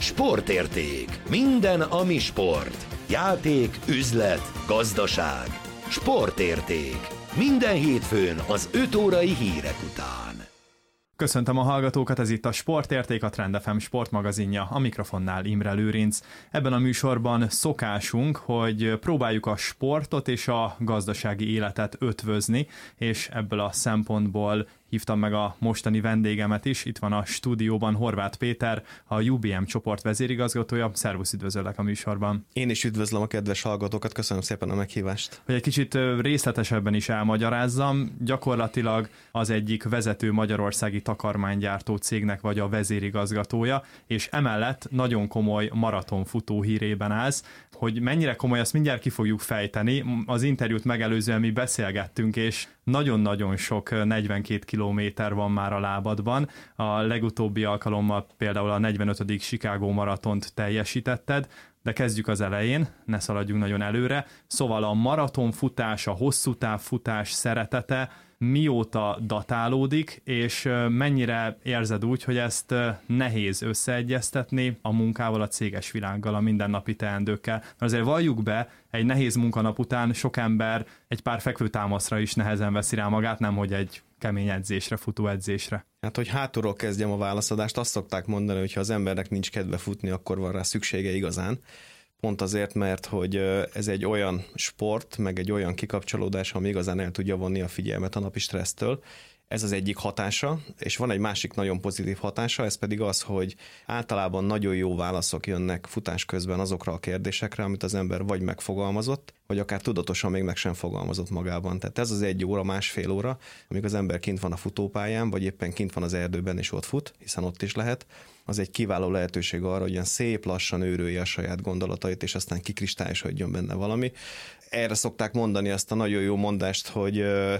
Sportérték. Minden, ami sport. Játék, üzlet, gazdaság. Sportérték. Minden hétfőn az 5 órai hírek után. Köszöntöm a hallgatókat, ez itt a Sportérték, a Trend FM sportmagazinja, a mikrofonnál Imre Lőrinc. Ebben a műsorban szokásunk, hogy próbáljuk a sportot és a gazdasági életet ötvözni, és ebből a szempontból hívtam meg a mostani vendégemet is. Itt van a stúdióban Horváth Péter, a UBM csoport vezérigazgatója. Szervusz, üdvözöllek a műsorban. Én is üdvözlöm a kedves hallgatókat, köszönöm szépen a meghívást. Hogy egy kicsit részletesebben is elmagyarázzam, gyakorlatilag az egyik vezető magyarországi takarmánygyártó cégnek vagy a vezérigazgatója, és emellett nagyon komoly maratonfutó hírében állsz. Hogy mennyire komoly, azt mindjárt ki fogjuk fejteni. Az interjút megelőzően mi beszélgettünk, és nagyon-nagyon sok 42 kilométer van már a lábadban. A legutóbbi alkalommal például a 45. Chicago maratont teljesítetted, de kezdjük az elején, ne szaladjunk nagyon előre. Szóval a maratonfutás, a hosszú távfutás szeretete mióta datálódik, és mennyire érzed úgy, hogy ezt nehéz összeegyeztetni a munkával, a céges világgal, a mindennapi teendőkkel. Mert azért valljuk be, egy nehéz munkanap után sok ember egy pár fekvőtámaszra is nehezen veszi rá magát, nemhogy egy kemény edzésre, futóedzésre. Hát, hogy hátulról kezdjem a válaszadást, azt szokták mondani, hogy ha az embernek nincs kedve futni, akkor van rá szüksége igazán. Pont azért, mert hogy ez egy olyan sport, meg egy olyan kikapcsolódás, ami igazán el tudja vonni a figyelmet a napi stressztől. Ez az egyik hatása, és van egy másik nagyon pozitív hatása, ez pedig az, hogy általában nagyon jó válaszok jönnek futás közben azokra a kérdésekre, amit az ember vagy megfogalmazott, vagy akár tudatosan még meg sem fogalmazott magában. Tehát ez az 1 óra, másfél óra, amíg az ember kint van a futópályán, vagy éppen kint van az erdőben és ott fut, hiszen ott is lehet, az egy kiváló lehetőség arra, hogy ilyen szép lassan őrölje a saját gondolatait, és aztán kikristályosodjon benne valami. Erre szokták mondani azt a nagyon jó mondást, hogy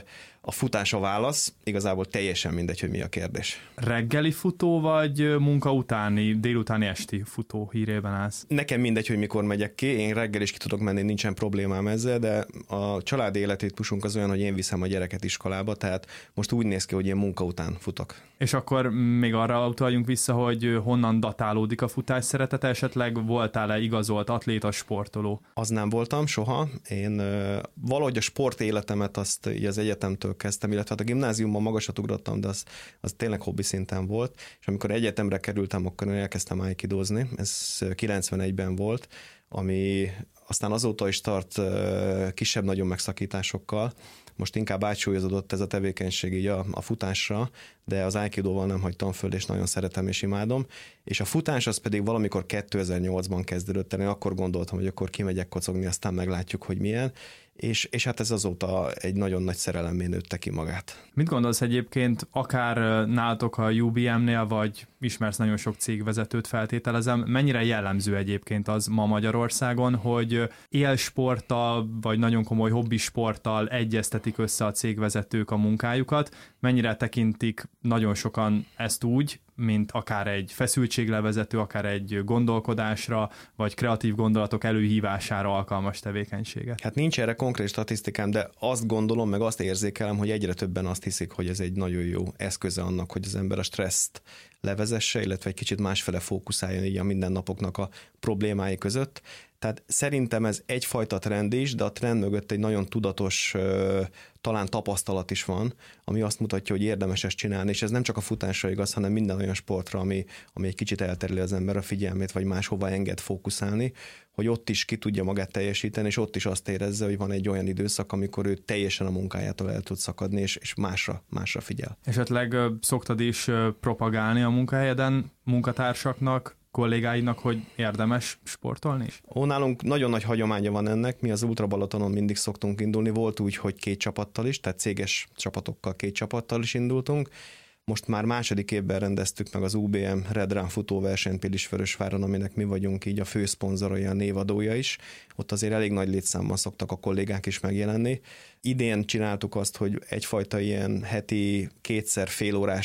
a futás a válasz, igazából teljesen mindegy, hogy mi a kérdés. Reggeli futó, vagy munka utáni, délutáni esti futó hírében állsz? Nekem mindegy, hogy mikor megyek ki, én reggel is ki tudok menni, nincsen problémám ezzel, de a családi életritmusunk az olyan, hogy én viszem a gyereket iskolába, tehát most úgy néz ki, hogy én munka után futok. És akkor még arra utaljunk vissza, hogy honnan datálódik a futás szeretete, esetleg voltál-e igazolt atléta, sportoló? Az nem voltam soha, én valahogy a sport életemet azt így az egyetemtől kezdtem, illetve hát a gimnáziumban magasat ugrottam, de az tényleg hobbi szinten volt, és amikor egyetemre kerültem, akkor elkezdtem aikidozni, ez 91-ben volt, ami aztán azóta is tart kisebb-nagyobb megszakításokkal. Most inkább átsúlyozódott ez a tevékenység így a futásra, de az aikidóval nem hagytam föl, és nagyon szeretem és imádom. És a futás az pedig valamikor 2008-ban kezdődött el, én akkor gondoltam, hogy akkor kimegyek kocogni, aztán meglátjuk, hogy milyen, és hát ez azóta egy nagyon nagy szerelemmé nőtte ki magát. Mit gondolsz egyébként, akár nálatok a UBM-nél, vagy ismersz nagyon sok cégvezetőt, feltételezem, mennyire jellemző egyébként az ma Magyarországon, hogy élsporttal, vagy nagyon komoly hobbisporttal egyeztetik össze a cégvezetők a munkájukat, mennyire tekintik nagyon sokan ezt úgy, mint akár egy feszültséglevezető, akár egy gondolkodásra, vagy kreatív gondolatok előhívására alkalmas tevékenységet? Hát nincs erre konkrét statisztikám, de azt gondolom, meg azt érzékelem, hogy egyre többen azt hiszik, hogy ez egy nagyon jó eszköze annak, hogy az ember a stresszt levezesse, illetve egy kicsit másfele fókuszáljon így a mindennapoknak a problémái között. Tehát szerintem ez egyfajta trend is, de a trend mögött egy nagyon tudatos, talán tapasztalat is van, ami azt mutatja, hogy érdemes ezt csinálni, és ez nem csak a futásra igaz, hanem minden olyan sportra, ami egy kicsit eltereli az ember a figyelmét, vagy máshova enged fókuszálni, hogy ott is ki tudja magát teljesíteni, és ott is azt érezze, hogy van egy olyan időszak, amikor ő teljesen a munkájától el tud szakadni, és másra figyel. Esetleg szoktad is propagálni a munkahelyeden munkatársaknak, kollégáidnak, hogy érdemes sportolni is? Nálunk nagyon nagy hagyománya van ennek, mi az Ultra Balatonon mindig szoktunk indulni, volt úgy, hogy 2 csapattal is, tehát céges csapatokkal 2 csapattal is indultunk. Most már második évben rendeztük meg az UBM Red Run futóversenyt Pilisvörösváron, aminek mi vagyunk így a főszponzorai, a névadója is. Ott azért elég nagy létszámban szoktak a kollégák is megjelenni. Idén csináltuk azt, hogy egyfajta ilyen heti 2 félórás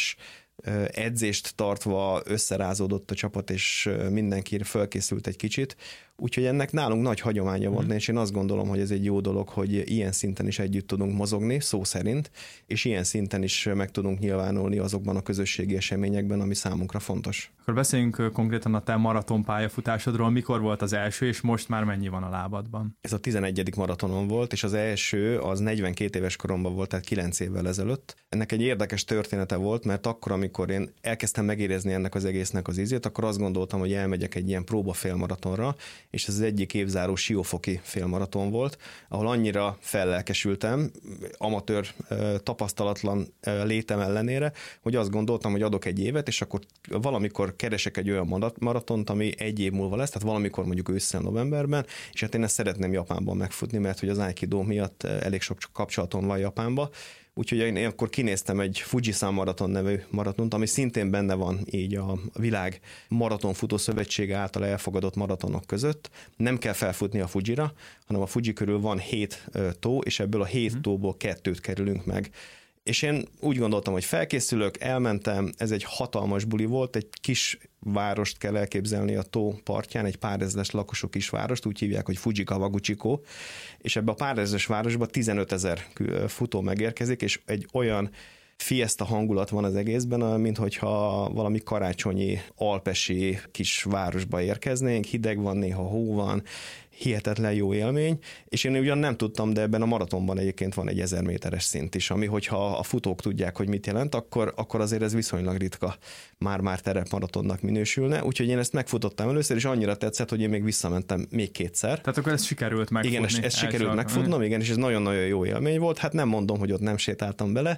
edzést tartva összerázódott a csapat, és mindenki fölkészült egy kicsit. Úgyhogy ennek nálunk nagy hagyománya van, és én azt gondolom, hogy ez egy jó dolog, hogy ilyen szinten is együtt tudunk mozogni, szó szerint, és ilyen szinten is meg tudunk nyilvánulni azokban a közösségi eseményekben, ami számunkra fontos. Akkor beszéljünk konkrétan a te maraton pályafutásodról. Mikor volt az első, és most már mennyi van a lábadban? Ez a 11. maratonom volt, és az első az 42 éves koromban volt, tehát 9 évvel ezelőtt. Ennek egy érdekes története volt, mert akkor, amikor én elkezdtem megérezni ennek az egésznek az ízét, akkor azt gondoltam, hogy elmegyek egy ilyen próba félmaratonra, és ez az egyik évzáró siófoki félmaraton volt, ahol annyira fellelkesültem, amatőr, tapasztalatlan létem ellenére, hogy azt gondoltam, hogy adok egy évet, és akkor valamikor keresek egy olyan maratont, ami egy év múlva lesz, tehát valamikor mondjuk ősszel, novemberben, és hát én ezt szeretném Japánban megfutni, mert hogy az Aikido miatt elég sok kapcsolatom van Japánba. Úgyhogy én akkor kinéztem egy Fujisan Maraton nevű maratont, ami szintén benne van így a világ maratonfutó szövetsége által elfogadott maratonok között. Nem kell felfutni a Fujira, hanem a Fuji körül van 7 tó, és ebből a 7 tóból 2-t kerülünk meg. És én úgy gondoltam, hogy felkészülök, elmentem, ez egy hatalmas buli volt, egy kis várost kell elképzelni a tó partján, egy pár ezres lakosú kisvárost, úgy hívják, hogy Fuji Kawaguchiko, és ebbe a pár ezres városba 15 000 futó megérkezik, és egy olyan fiesta hangulat van az egészben, mint hogyha valami karácsonyi, alpesi kis városba érkeznénk, hideg van, néha hó van, hihetetlen jó élmény, és én ugyan nem tudtam, de ebben a maratonban egyébként van egy 1000 méteres szint is, ami hogyha a futók tudják, hogy mit jelent, akkor azért ez viszonylag ritka, már terepmaratonnak minősülne, úgyhogy én ezt megfutottam először, és annyira tetszett, hogy én még visszamentem még 2-szer. Tehát akkor ez sikerült megfutni. Igen, ezt sikerült megfutnom, igen, és ez nagyon-nagyon jó élmény volt. Hát nem mondom, hogy ott nem sétáltam bele,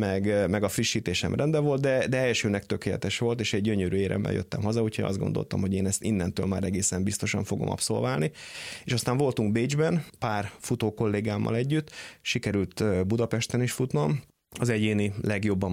meg a frissítésem rendben volt, de elsőnek tökéletes volt, és egy gyönyörű éremmel jöttem haza, úgyhogy azt gondoltam, hogy én ezt innentől már egészen biztosan fogom abszolválni. És aztán voltunk Bécsben, pár futó kollégámmal együtt, sikerült Budapesten is futnom. Az egyéni legjobbam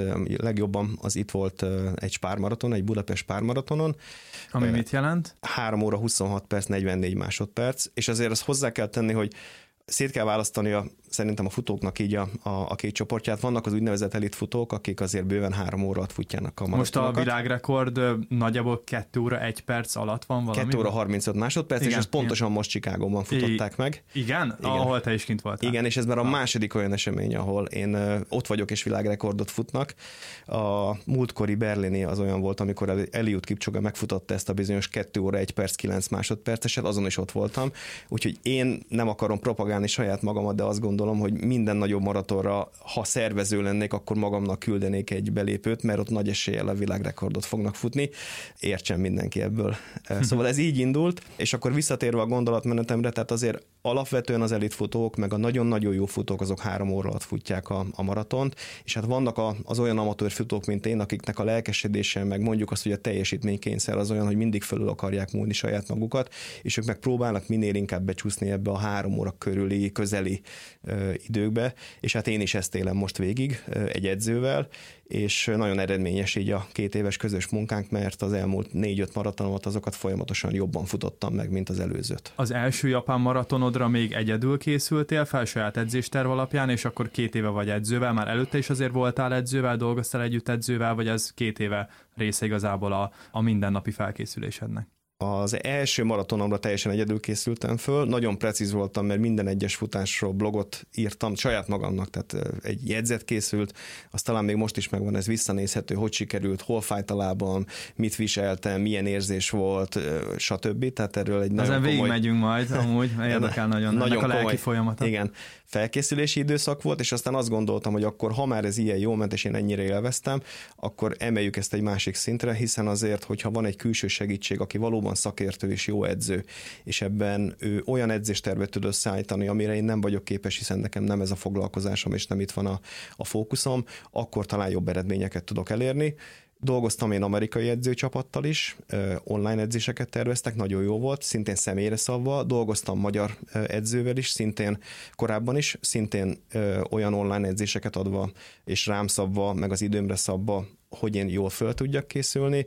az itt volt egy spármaraton, egy Budapest spármaratonon. Ami mit jelent? 3 óra 26 perc, 44 másodperc, és azért azt hozzá kell tenni, hogy szét kell választani szerintem a futóknak így a két csoportját. Vannak az úgynevezett elitfutók, akik azért bőven 3 óra alatt futjának a maratonokat. Most a világrekord nagyjából 2 óra 1 perc alatt van valami? 2 óra 35 másodperc, igen, és ezt pontosan most Chicagóban futották meg. Igen? Ahol te is kint voltál. Igen, és ez már a második olyan esemény, ahol én ott vagyok és világrekordot futnak. A múltkori berlini az olyan volt, amikor Eliud Kipchoge megfutotta ezt a bizonyos 2 óra 1 perc 9 másodperceset, azon is ott voltam. Úgyhogy én nem akarom propagálni saját magamat, de azt gondolom, hogy minden nagyobb maratonra, ha szervező lennék, akkor magamnak küldenék egy belépőt, mert ott nagy eséllyel a világrekordot fognak futni. Értsen mindenki ebből. Szóval ez így indult, és akkor visszatérve a gondolatmenetemre, tehát azért alapvetően az elitfutók, meg a nagyon-nagyon jó futók, azok 3 óra alatt futják a maratont, és hát vannak az olyan amatőr futók, mint én, akiknek a lelkesedése, meg mondjuk azt, hogy a teljesítménykényszer az olyan, hogy mindig fölül akarják múlni saját magukat, és ők meg próbálnak minél inkább becsúszni ebbe a 3 óra körüli, közeli időkbe, és hát én is ezt élem most végig egy edzővel, és nagyon eredményes így a 2 éves közös munkánk, mert az elmúlt 4-5 maratonomat azokat folyamatosan jobban futottam meg, mint az előzőt. Az első japán maratonodra még egyedül készültél fel saját edzésterv alapján, és akkor 2 éve vagy edzővel, már előtte is azért voltál edzővel, dolgoztál együtt edzővel, vagy ez 2 éve része igazából a mindennapi felkészülésednek? Az első maratonomra teljesen egyedül készültem föl, nagyon precíz voltam, mert minden egyes futásról blogot írtam saját magamnak, tehát egy jegyzet készült, az talán még most is megvan, ez visszanézhető, hogy sikerült, hol fájt a lábam, mit viseltem, milyen érzés volt, stb. Tehát erről egy nagyon komoly... Ezen végigmegyünk majd, amúgy érdekel nagyon a lelki komoly, folyamata. Igen, felkészülési időszak volt, és aztán azt gondoltam, hogy akkor ha már ez ilyen jól ment, és én ennyire élveztem, akkor emeljük ezt egy másik szintre, hiszen azért, hogyha van egy külső segítség, aki valóban szakértő és jó edző, és ebben ő olyan edzéstervet tud összeállítani, amire én nem vagyok képes, hiszen nekem nem ez a foglalkozásom, és nem itt van a fókuszom, akkor talán jobb eredményeket tudok elérni. Dolgoztam én amerikai edzőcsapattal is, online edzéseket terveztek, nagyon jó volt, szintén személyre szabva, dolgoztam magyar edzővel is, szintén korábban is, szintén olyan online edzéseket adva, és rám szabva, meg az időmre szabva, hogy én jól föl tudjak készülni,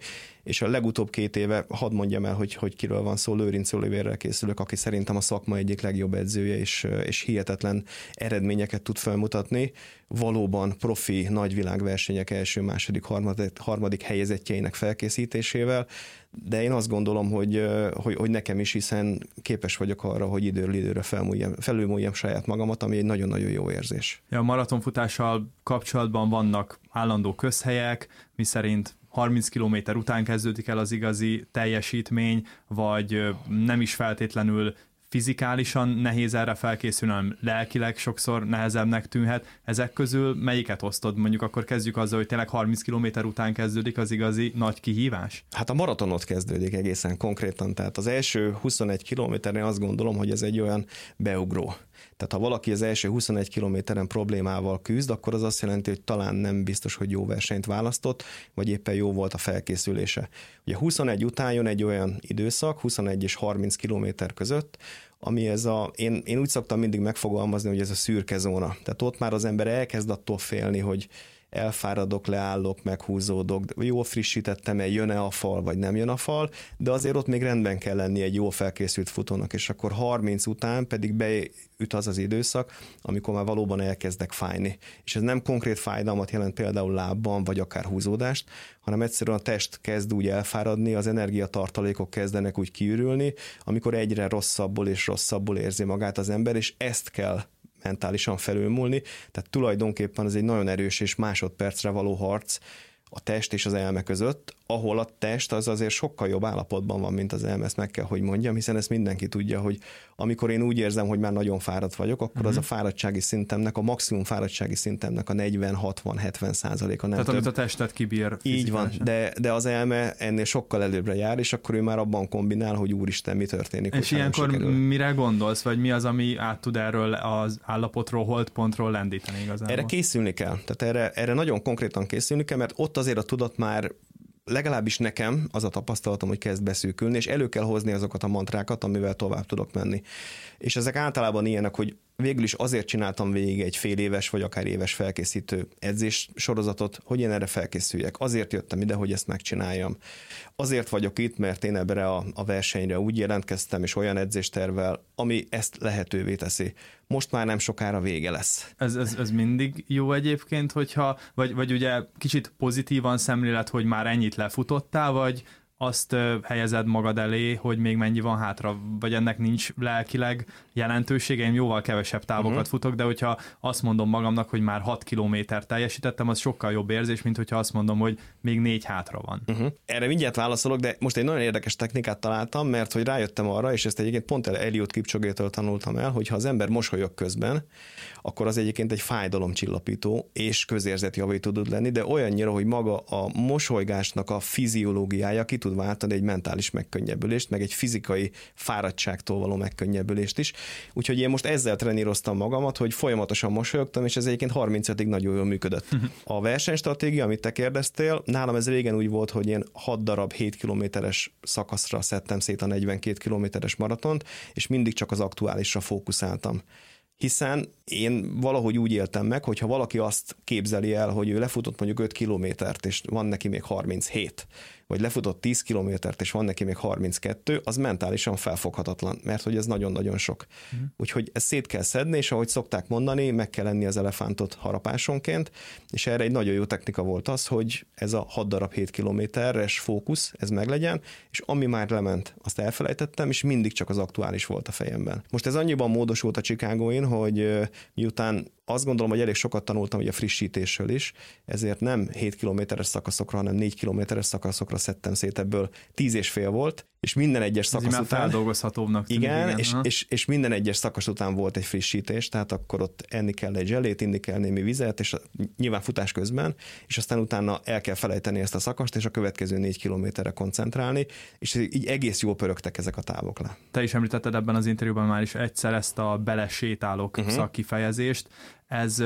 és a legutóbb 2 éve, hadd mondjam el, hogy kiről van szó, Lőrinc Olivérrel készülök, aki szerintem a szakma egyik legjobb edzője, és hihetetlen eredményeket tud felmutatni. Valóban profi nagyvilágversenyek első, második, harmadik helyezettjeinek felkészítésével, de én azt gondolom, hogy nekem is, hiszen képes vagyok arra, hogy időről időre felülmúljam saját magamat, ami egy nagyon-nagyon jó érzés. A maratonfutással kapcsolatban vannak állandó közhelyek, miszerint 30 km után kezdődik el az igazi teljesítmény, vagy nem is feltétlenül fizikálisan nehéz erre felkészülni, hanem lelkileg sokszor nehezebbnek tűnhet. Ezek közül melyiket osztod? Mondjuk akkor kezdjük azzal, hogy tényleg 30 km után kezdődik az igazi nagy kihívás? Hát a maratonot kezdődik egészen konkrétan, tehát az első 21 kilométeren azt gondolom, hogy ez egy olyan beugró. Tehát ha valaki az első 21 kilométeren problémával küzd, akkor az azt jelenti, hogy talán nem biztos, hogy jó versenyt választott, vagy éppen jó volt a felkészülése. Ugye 21 után jön egy olyan időszak, 21 és 30 kilométer között, ami én úgy szoktam mindig megfogalmazni, hogy ez a szürke zóna. Tehát ott már az ember elkezd attól félni, hogy elfáradok, leállok, meghúzódok, jól frissítettem-e, jön-e a fal, vagy nem jön a fal, de azért ott még rendben kell lenni egy jól felkészült futónak, és akkor 30 után pedig beüt az időszak, amikor már valóban elkezdek fájni. És ez nem konkrét fájdalmat jelent például lábban, vagy akár húzódást, hanem egyszerűen a test kezd úgy elfáradni, az energiatartalékok kezdenek úgy kiürülni, amikor egyre rosszabbul és rosszabbul érzi magát az ember, és ezt kell mentálisan felülmúlni, tehát tulajdonképpen ez egy nagyon erős és másodpercre való harc a test és az elme között, ahol a test az azért sokkal jobb állapotban van, mint az elme, ezt meg kell, hogy mondjam, hiszen ezt mindenki tudja, hogy amikor én úgy érzem, hogy már nagyon fáradt vagyok, akkor az a fáradtsági szintemnek, a maximum fáradtsági szintemnek a 40-60-70%-a, nem tehát több. amit a testet kibír. Így van, de az elme ennél sokkal előbbre jár, és akkor ő már abban kombinál, hogy úristen, mi történik. És ilyenkor mire gondolsz, vagy mi az, ami át tud erről az állapotról, holdpontról lendíteni igazából? Erre készülni kell, tehát erre nagyon konkrétan készülni kell, mert ott azért a tudat már legalábbis nekem az a tapasztalatom, hogy kezd beszűkülni, és elő kell hozni azokat a mantrákat, amivel tovább tudok menni. És ezek általában ilyenek, hogy végül is azért csináltam végig egy fél éves vagy akár éves felkészítő edzés sorozatot, hogy én erre felkészüljek. Azért jöttem ide, hogy ezt megcsináljam. Azért vagyok itt, mert én ebbre a versenyre úgy jelentkeztem, és olyan edzéstervvel, ami ezt lehetővé teszi. Most már nem sokára vége lesz. Ez mindig jó egyébként, hogyha, vagy ugye kicsit pozitívan szemlélet, hogy már ennyit lefutottál, vagy azt helyezed magad elé, hogy még mennyi van hátra, vagy ennek nincs lelkileg jelentősége, én jóval kevesebb távokat futok, de hogyha azt mondom magamnak, hogy már 6 kilométert teljesítettem, az sokkal jobb érzés, mint hogyha azt mondom, hogy még 4 hátra van. Erre mindjárt válaszolok, de most egy nagyon érdekes technikát találtam, mert hogy rájöttem arra, és ezt egyébként pont Eliud Kipcsogétől tanultam el, hogy ha az ember mosolyog közben, akkor az egyébként egy fájdalomcsillapító és közérzetjavító tud lenni, de olyannyira, hogy maga a mosolygásnak a fiziológiája ki tud váltani egy mentális megkönnyebbülést, meg egy fizikai fáradtságtól való megkönnyebbülést is. Úgyhogy én most ezzel treníroztam magamat, hogy folyamatosan mosolyogtam, és ez egyébként 35-ig nagyon jól működött. A versenystratégia, amit te kérdeztél, nálam ez régen úgy volt, hogy én 6 darab 7 kilométeres szakaszra szedtem szét a 42 kilométeres maratont, és mindig csak az aktuálisra fókuszáltam. Hiszen én valahogy úgy éltem meg, hogy ha valaki azt képzeli el, hogy ő lefutott mondjuk 5 kilométert, és van neki még 37, vagy lefutott 10 kilométert, és van neki még 32, az mentálisan felfoghatatlan, mert hogy ez nagyon-nagyon sok. Úgyhogy ezt szét kell szedni, és ahogy szokták mondani, meg kell enni az elefántot harapásonként, és erre egy nagyon jó technika volt az, hogy ez a 6 darab 7 kilométeres fókusz, ez meglegyen, és ami már lement, azt elfelejtettem, és mindig csak az aktuális volt a fejemben. Most ez annyiban módosult a Chicagóin, hogy miután azt gondolom, hogy elég sokat tanultam ugye a frissítésről is, ezért nem 7 kilométeres szakaszokra, hanem 4 kilométeres szakaszokra szedtem szét, ebből 10,5 volt, és minden egyes szakasz után... feldolgozhatóbbnak tűnik, igen, és minden egyes szakasz után volt egy frissítés, tehát akkor ott enni kell egy zselét, inni kell némi vizet, és nyilván futás közben, és aztán utána el kell felejteni ezt a szakaszt, és a következő 4 kilométerre koncentrálni, és így egész jól pörögtek ezek a távok le. Te is említetted ebben az interjúban már is egyszer ezt a belesétálok szakkifejezést. Ez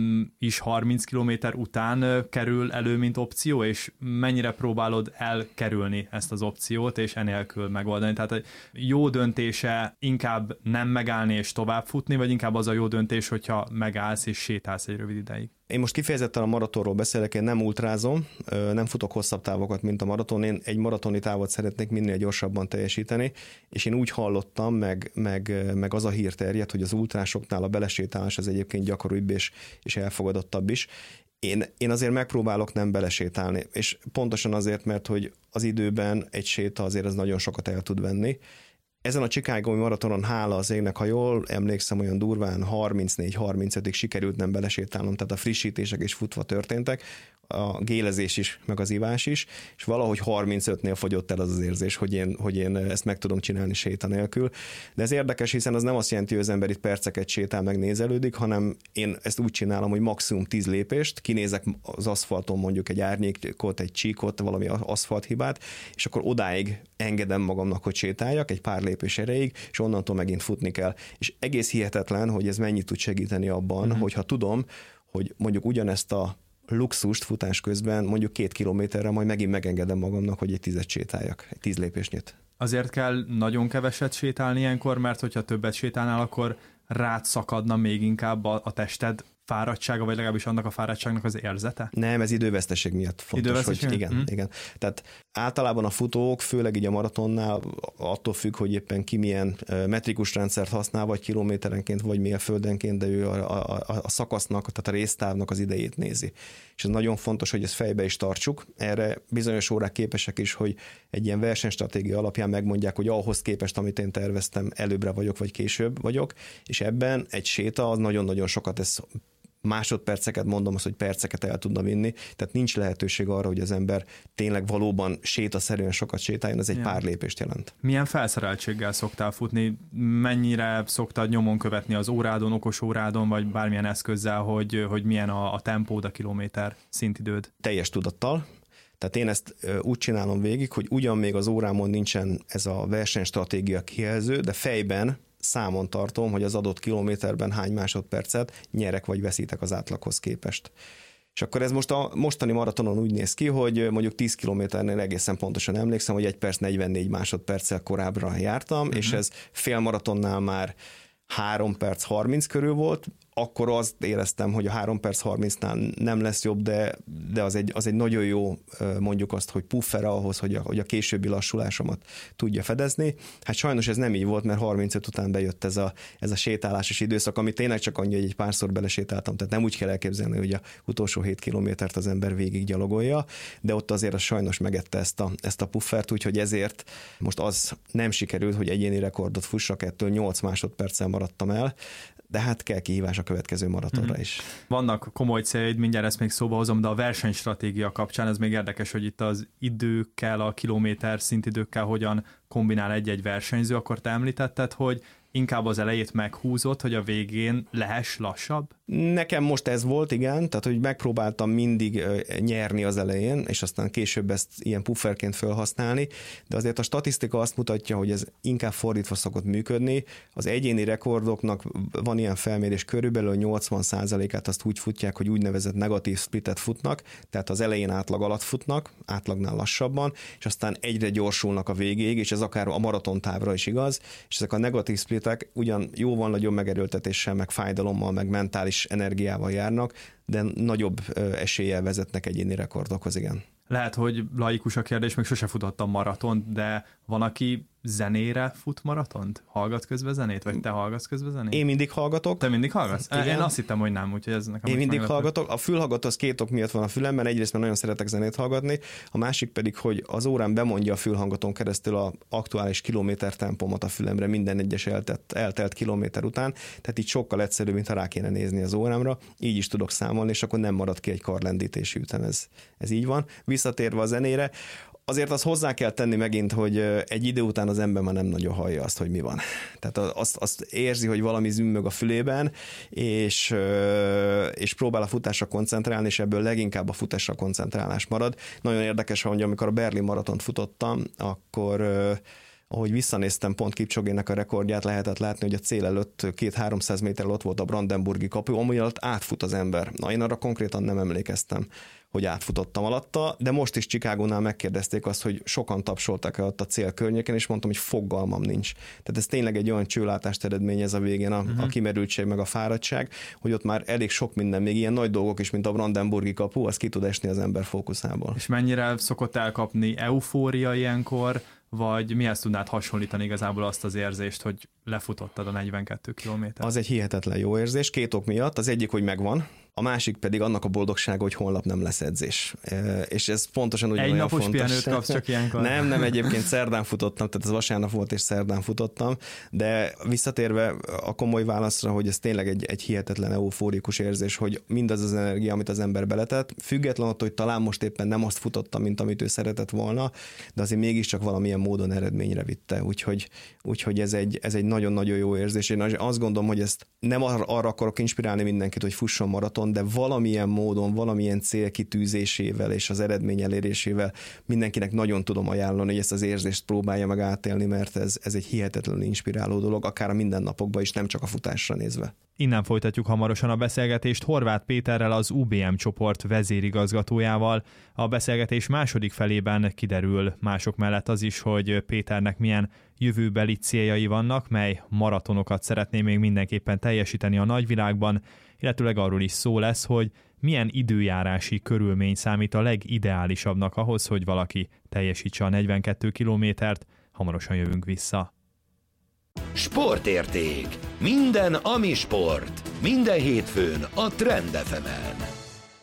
is 30 kilométer után kerül elő, mint opció, és mennyire próbálod elkerülni ezt az opciót, és enélkül megoldani? Tehát jó döntése inkább nem megállni és tovább futni, vagy inkább az a jó döntés, hogyha megállsz és sétálsz egy rövid ideig? Én most kifejezetten a maratonról beszélek, én nem ultrázom, nem futok hosszabb távokat, mint a maraton. Én egy maratoni távot szeretnék minél gyorsabban teljesíteni, és én úgy hallottam, meg az a hír terjedt, hogy az ultrásoknál a belesétálás az egyébként gyakoribb és elfogadottabb is. Én azért megpróbálok nem belesétálni, és pontosan azért, mert hogy az időben egy séta azért az nagyon sokat el tud venni. Ezen a Chicagói maratonon hála az égnek, ha jól emlékszem, olyan durván 34-35-ig sikerült nem belesétálnom, tehát a frissítések is futva történtek, a gélezés is, meg az ivás is, és valahogy 35-nél fogyott el az érzés, hogy én ezt meg tudom csinálni séta nélkül. De ez érdekes, hiszen az nem azt jelenti, hogy az ember itt perceket sétál, meg nézelődik, hanem én ezt úgy csinálom, hogy maximum 10 lépést, kinézek az aszfalton mondjuk egy árnyékot, egy csíkot, valami aszfalthibát, és akkor odáig engedem magamnak, hogy sétáljak egy pár lépés erejéig, és onnantól megint futni kell. És egész hihetetlen, hogy ez mennyit tud segíteni abban, hogyha tudom, hogy mondjuk ugyanezt a luxust futás közben mondjuk 2 kilométerre majd megint megengedem magamnak, hogy egy 10-et sétáljak, egy 10 lépésnyit. Azért kell nagyon keveset sétálni ilyenkor, mert hogyha többet sétálnál, akkor rád szakadna még inkább a tested fáradtsága, vagy legalábbis annak a fáradtságnak az érzete? Nem, ez időveszteség miatt fontos. Hogy igen. Tehát általában a futók, főleg így a maratonnál attól függ, hogy éppen ki milyen metrikus rendszert használ, vagy kilométerenként, vagy mérföldenként, de ő a szakasznak, tehát a résztávnak az idejét nézi. És ez nagyon fontos, hogy ezt fejbe is tartsuk. Erre bizonyos órák képesek is, hogy egy ilyen versenystratégia alapján megmondják, hogy ahhoz képest, amit én terveztem, előbbre vagyok, vagy később vagyok, és ebben egy séta az nagyon-nagyon sokat tesz. Másodperceket, mondom azt, hogy perceket el tudna vinni, tehát nincs lehetőség arra, hogy az ember tényleg valóban sétaszerűen sokat sétáljon, ez egy pár lépést jelent. Milyen felszereltséggel szoktál futni? Mennyire szoktad nyomon követni az órádon, okos órádon, vagy bármilyen eszközzel, hogy milyen a tempód, a kilométer szintidőd? Teljes tudattal. Tehát én ezt úgy csinálom végig, hogy ugyan még az órámon nincsen ez a versenystratégia kijelző, de fejben számon tartom, hogy az adott kilométerben hány másodpercet nyerek vagy veszítek az átlaghoz képest. És akkor ez most a mostani maratonon úgy néz ki, hogy mondjuk 10 kilométernél egészen pontosan emlékszem, hogy 1 perc 44 másodperccel korábbra jártam, és ez félmaratonnál már 3 perc 30 körül volt, akkor azt éreztem, hogy a 3 perc 30-nál nem lesz jobb, de az egy nagyon jó, mondjuk azt, hogy puffer ahhoz, hogy a későbbi lassulásomat tudja fedezni. Hát sajnos ez nem így volt, mert 35 után bejött ez a sétálásos időszak, ami tényleg csak annyi, hogy egy párszor belesétáltam, tehát nem úgy kell elképzelni, hogy a utolsó 7 kilométert az ember végig gyalogolja, de ott azért az sajnos megette ezt a puffert, úgyhogy ezért most az nem sikerült, hogy egyéni rekordot fussak, ettől 8 másodperccel maradtam el, de hát kell kihívás a következő maratonra is. Vannak komoly céljaid, mindjárt ezt még szóba hozom, de a versenystratégia kapcsán ez még érdekes, hogy itt az időkkel, a kilométer szintidőkkel hogyan kombinál egy-egy versenyző, akkor te említetted, hogy inkább az elejét meghúzott, hogy a végén lehess lassabb? Nekem most ez volt, igen, tehát hogy megpróbáltam mindig nyerni az elején, és aztán később ezt ilyen pufferként felhasználni, de azért a statisztika azt mutatja, hogy ez inkább fordítva szokott működni. Az egyéni rekordoknak van ilyen felmérés, körülbelül 80%-át azt úgy futják, hogy úgynevezett negatív splitet futnak, tehát az elején átlag alatt futnak, átlagnál lassabban, és aztán egyre gyorsulnak a végéig, és ez akár a maratontávra is igaz, és ezek a negatív splitek ugyan jóval nagyobb megerőltetéssel, meg fájdalommal, meg mentális energiával járnak, de nagyobb eséllyel vezetnek egyéni rekordokhoz, igen. Lehet, hogy laikus a kérdés, még sose futottam maratont, de van, aki zenére fut maratont? Hallgat közben zenét? Vagy te hallgatsz közben zenét? Én mindig hallgatok. Te mindig hallgatsz? Igen. Én azt hittem, hogy nem, úgyhogy ez nekem. Én mindig hallgatok. A fülhallgató az 2 ok miatt van a fülemben, egyrészt mert nagyon szeretek zenét hallgatni, a másik pedig, hogy az órán bemondja a fülhallgatón keresztül az aktuális kilométer tempomat a fülemre minden egyes eltelt kilométer után, tehát így sokkal egyszerűbb, mint ha rá kéne nézni az órámra, így is tudok számolni, és akkor nem marad ki egy karlendítésű ütem, ez így van. Visszatérve a zenére, azért azt hozzá kell tenni megint, hogy egy idő után az ember már nem nagyon hallja azt, hogy mi van. Tehát azt érzi, hogy valami zümmög a fülében, és próbál a futásra koncentrálni, és ebből leginkább a futásra koncentrálás marad. Nagyon érdekes, hogy amikor a Berlin maratont futottam, akkor ahogy visszanéztem pont Kipcsogének a rekordját, lehetett látni, hogy a cél előtt 200-300 méterrel ott volt a Brandenburgi kapu, amúgy alatt átfut az ember. Na, én arra konkrétan nem emlékeztem, hogy átfutottam alatta, de most is Chicagónál megkérdezték azt, hogy sokan tapsoltak-e ott a cél környéken, és mondtam, hogy fogalmam nincs. Tehát ez tényleg egy olyan csőlátást eredményez a végén a kimerültség meg a fáradtság, hogy ott már elég sok minden, még ilyen nagy dolgok is, mint a Brandenburgi kapu, az ki tud esni az ember fókuszából. És mennyire szokott elkapni eufória ilyenkor, vagy mihez tudnád hasonlítani igazából azt az érzést, hogy lefutottad a 42 kilométert? Az egy hihetetlen jó érzés, 2 ok miatt. Az egyik, hogy megvan, a másik pedig annak a boldogsága, hogy holnap nem lesz edzés. És ez pontosan ugyanolyan fontos. Egy napos pihenőt kapsz csak ilyenkor? Nem, egyébként szerdán futottam, tehát ez vasárnap volt és szerdán futottam, de visszatérve a komoly válaszra, hogy ez tényleg egy hihetetlen eufórikus érzés, hogy mindaz az energia, amit az ember beletett, független attól, hogy talán most éppen nem azt futottam, mint amit ő szeretett volna, de azért mégiscsak valamilyen módon eredményre vitte. Úgyhogy ez egy nagyon-nagyon jó érzés. Én azt gondolom, hogy ezt nem arra akarok inspirálni mindenkit, hogy fusson maraton, de valamilyen módon, valamilyen cél kitűzésével és az eredmény elérésével mindenkinek nagyon tudom ajánlani, hogy ezt az érzést próbálja meg átélni, mert ez egy hihetetlenül inspiráló dolog, akár a mindennapokban is, nem csak a futásra nézve. Innen folytatjuk hamarosan a beszélgetést Horváth Péterrel, az UBM csoport vezérigazgatójával. A beszélgetés második felében kiderül mások mellett az is, hogy Péternek milyen jövőbeli céljai vannak, mely maratonokat szeretné még mindenképpen teljesíteni a nagyvilágban, illetőleg arról is szó lesz, hogy milyen időjárási körülmény számít a legideálisabbnak ahhoz, hogy valaki teljesítse a 42 kilométert. Hamarosan jövünk vissza. Sportérték. Minden, ami sport. Minden hétfőn a Trend FM-en.